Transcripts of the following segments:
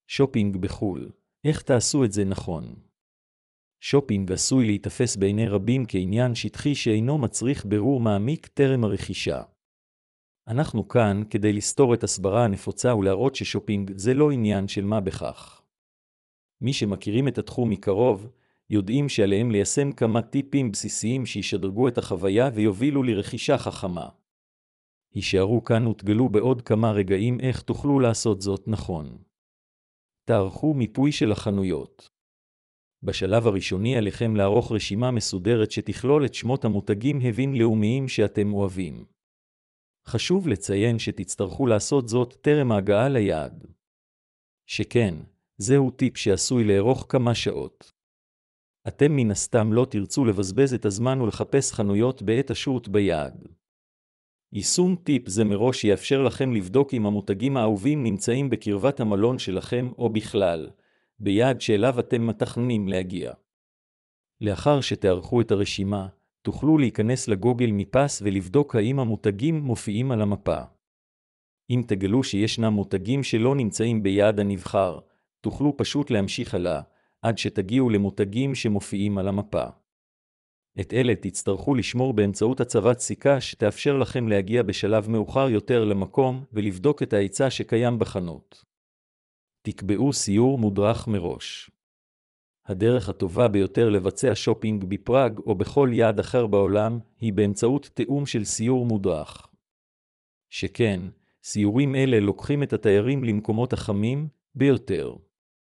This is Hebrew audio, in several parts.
שופינג בחו"ל. איך תעשו את זה נכון? שופינג עשוי להיתפס בעיני רבים כעניין שטחי שאינו מצריך בירור מעמיק טרם הרכישה. אנחנו כאן כדי לסתור את הסברה הנפוצה ולהראות ששופינג זה לא עניין של מה בכך. מי שמכירים את התחום מקרוב, יודעים שעליהם ליישם כמה טיפים בסיסיים שישדרגו את החוויה ויובילו לרכישה חכמה. הישארו כאן ותגלו בעוד כמה רגעים איך תוכלו לעשות זאת נכון. תערכו מיפוי של החנויות. בשלב הראשוני עליכם לערוך רשימה מסודרת שתכלול את שמות המותגים הבין-לאומיים שאתם אוהבים. חשוב לציין שתצטרכו לעשות זאת טרם ההגעה ליעד. שכן, זהו טיפ שעשוי לארוך כמה שעות. אתם מן הסתם לא תרצו לבזבז את הזמן ולחפש חנויות בעת השהות ביעד. יישום טיפ זה מראש יאפשר לכם לבדוק אם המותגים האהובים נמצאים בקרבת המלון שלכם או בכלל, ביעד שאליו אתם מתכננים להגיע. לאחר שתערכו את הרשימה, תוכלו להיכנס לגוגל מפס ולבדוק האם המותגים מופיעים על המפה. אם תגלו שישנם מותגים שלא נמצאים ביעד הנבחר, תוכלו פשוט להמשיך הלאה, עד שתגיעו למותגים שמופיעים על המפה. את אלה תצטרכו לשמור באמצעות הצבת סיכה שתאפשר לכם להגיע בשלב מאוחר יותר למקום ולבדוק את ההיצע שקיים בחנות. תקבעו סיור מודרך מראש. הדרך הטובה ביותר לבצע שופינג בפראג או בכל יעד אחר בעולם היא באמצעות תיאום של סיור מודרך. שכן, סיורים אלה לוקחים את התיירים למקומות החמים ביותר.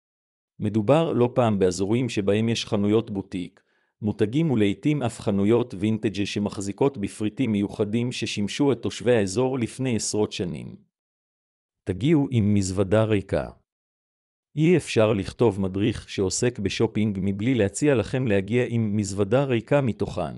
מדובר לא פעם באזורים שבהם יש חנויות בוטיק, מותגים ולעיתים אף חנויות וינטג' שמחזיקות בפריטים מיוחדים ששימשו את תושבי האזור לפני עשרות שנים. תגיעו עם מזוודה ריקה. אי אפשר לכתוב מדריך שעוסק בשופינג מבלי להציע לכם להגיע עם מזוודה ריקה מתוכן.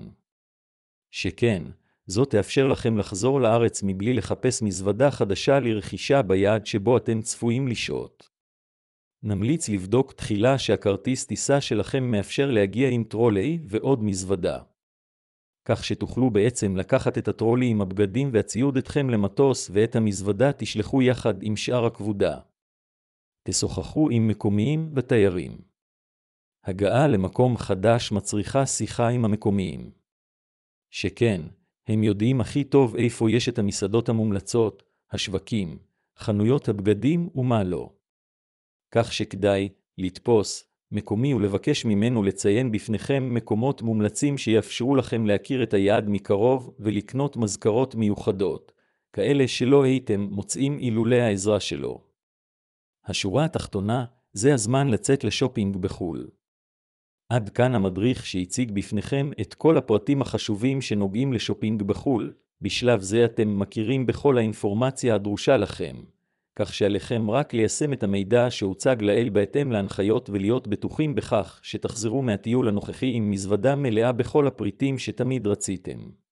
שכן, זאת תאפשר לכם לחזור לארץ מבלי לחפש מזוודה חדשה לרכישה ביעד שבו אתם צפויים לשהות. נמליץ לבדוק תחילה שהכרטיס טיסה שלכם מאפשר להגיע עם טרולי ועוד מזוודה. כך שתוכלו בעצם לקחת את הטרולי עם הבגדים והציוד אתכם למטוס ואת המזוודה תשלחו יחד עם שאר הכבודה. תשוחחו עם מקומיים ותיירים. הגעה למקום חדש מצריכה שיחה עם המקומיים. שכן, הם יודעים הכי טוב איפה יש את המסעדות המומלצות, השווקים, חנויות הבגדים ומה לא. כך שכדאי לתפוס מקומי ולבקש ממנו לציין בפניכם מקומות מומלצים שיאפשרו לכם להכיר את היעד מקרוב ולקנות מזכרות מיוחדות, כאלה שלא הייתם מוצאים אילולא העזרה שלו. השורה התחתונה, זה הזמן לצאת לשופינג בחו"ל. עד כאן המדריך שהציג בפניכם את כל הפרטים החשובים שנוגעים לשופינג בחו"ל. בשלב זה אתם מכירים בכל האינפורמציה הדרושה לכם, כך שעליכם רק ליישם את המידע שהוצג לעיל בהתאם להנחיות ולהיות בטוחים בכך שתחזרו מהטיול הנוכחי עם מזוודה מלאה בכל הפריטים שתמיד רציתם.